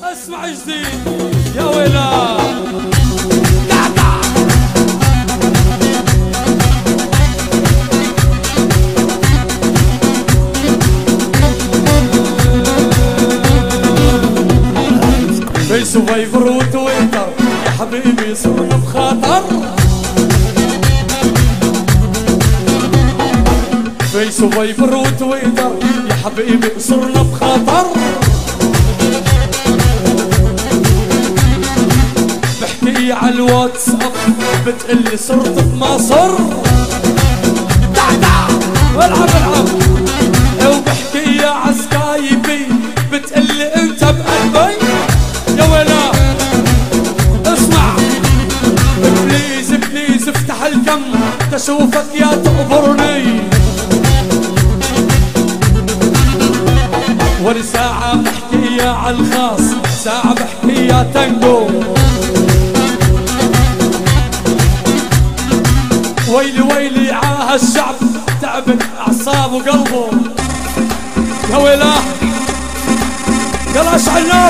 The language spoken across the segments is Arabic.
اسمع جديد يا ويلا. فيس وفايبر وتويتر يا حبيبي صرنا بخطر. فيس وفايبر وتويتر يا حبيبي صرنا بخطر. بحكي على الواتساب بتقلي صرت بمصر. العب العب. وبحكي على سكايبي بتقلي انت بقلبي يا ويلا. اسمع بليز بليز افتح الكم تشوفك يا تقبرني. ولساعة بحكي يا عالخاص ساعة بحكي يا تانجو. ويلي ويلي عاها الشعب تعبت اعصابه وقلبه يا ويلا. يلا اشعل النار.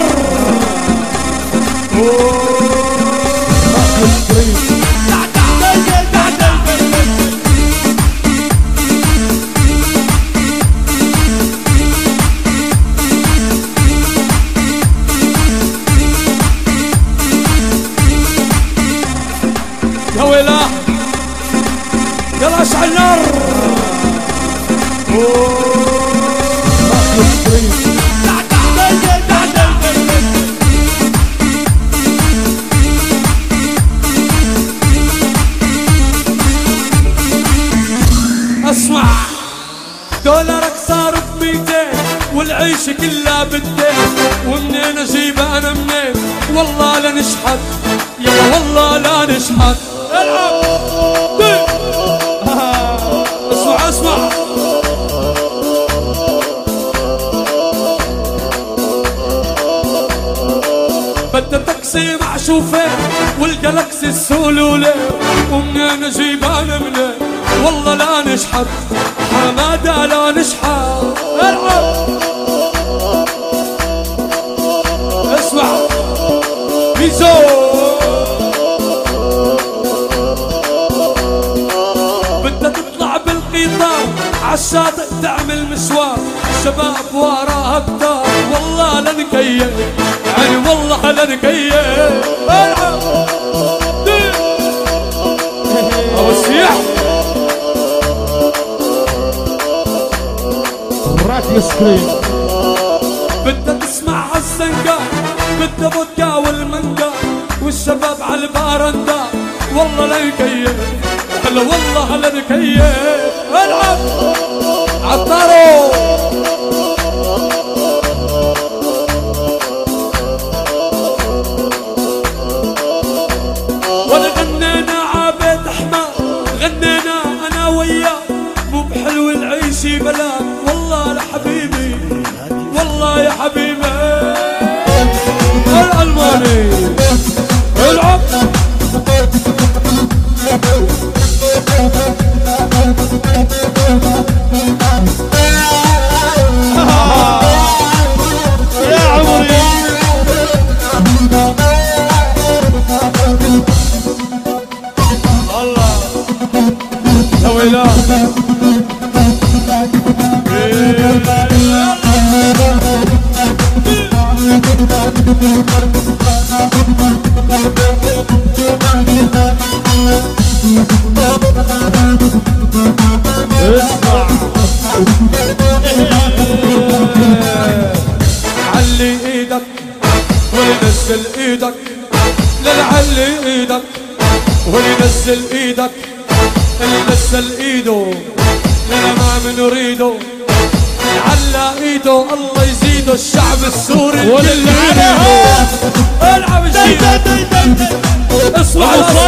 يا ويلا يلا اشعل النار. اسمع دولارك صار ب200 والعيش كلها بالدين. ومنين اجيبها انا منين؟ والله لا نشحت يلا والله لا نشحت. العب اسمع اسمع. بدي تاكسي مع شوفير والجلاكسي السولولي. ومنين اجيب انا منين؟ والله لا نشحت حماده لا نشحت. العب اسمع ميزو. بدها تطلع بالقطار عالشاطئ تعمل مشوار. الشباب وراها كتار والله لا نكيف يعني والله لا نكيف. العب ابو السياح راديو سكرين. بدها تسمع عالزنقة بدها فودكا والمانجا والشباب عالبارندا والله لا يكيف هلا والله لا نكيف. العب عطارو. ولا غنينا عابد احمد غنينا انا وياه. مو بحلو العيش بلاد والله لحبيبي والله يا حبيبي. الالماني العب. يا عمري الله يا ويلا. اسمع علي ايدك ونزل ايدك. لا علي ايدك ونزل ايدك. اللي نزل ايده لنا ما نريده. على ايده الله يزيده الشعب السوري واللي عليها. العب جديد. اسمع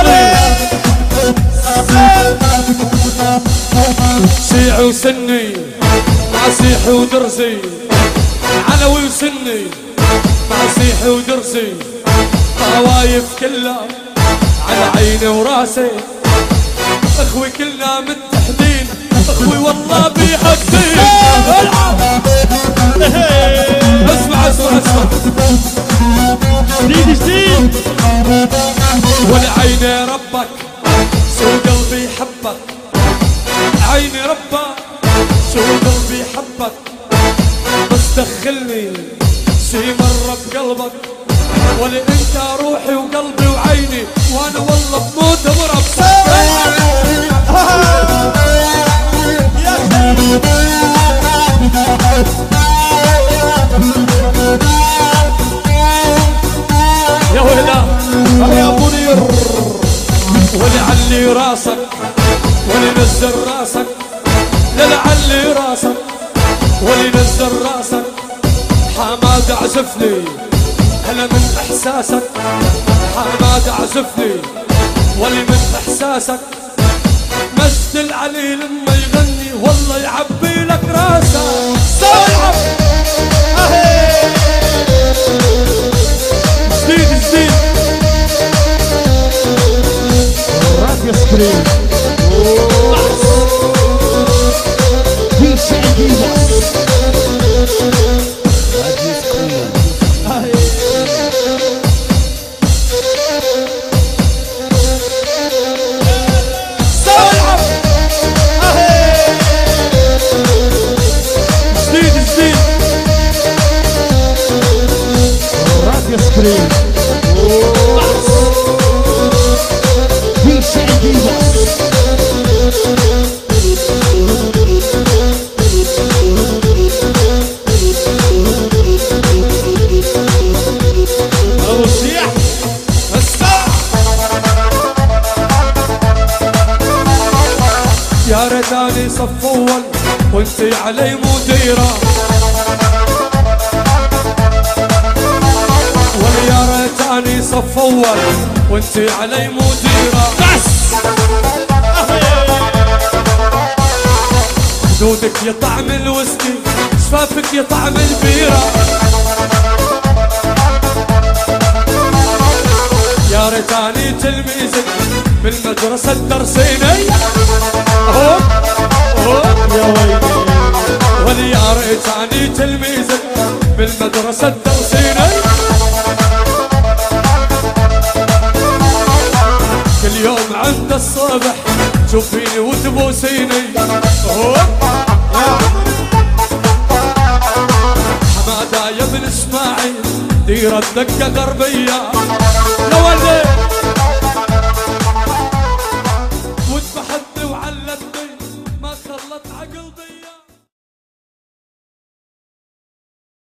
شيعي وسني مسيحي ودرزي. علوي وسني مسيحي ودرزي. طوايف كلها على عيني وراسي. اخوي كلنا متحدين اخوي والله بيحكين. العب اسمع اسمع اسمع. ربك شو قلبي حبك عيني ربك شو قلبي حبك بس دخلني شي مرة بقلبك ولي انت روحي وقلبي وعيني وانا والله بموت بربك يا ويلا يا منير ولي علي راسك ولي نزل راسك للعلي راسك ولي نزل راسك حماد اعزفني هلا من احساسك حماد اعزفني ولي من احساسك مجد العلي لما يغني والله يعبي لك راسك صعب جديد جديد راديو سكرين ديجي ديفاس راديو سكرين صعب جديد جديد راديو سكرين ديجي ديفاس ابو الشيح الساعة يا ريتاني صف اول وانتي علي مديرة ولا يا ريتاني صف اول وانتي علي مديرة بس خدودك يا طعم الويسكي شفافك يا طعم البيرة يا ريتاني تلميذك بالمدرسة الدرسيني يا ويلي ولي يا ريتاني تلميذك بالمدرسة الدرسيني كل يوم عند الصبح تشوفيني وتبوسيني حمادة يا ابن اسماعيل ديرة دقة غربية يا ولد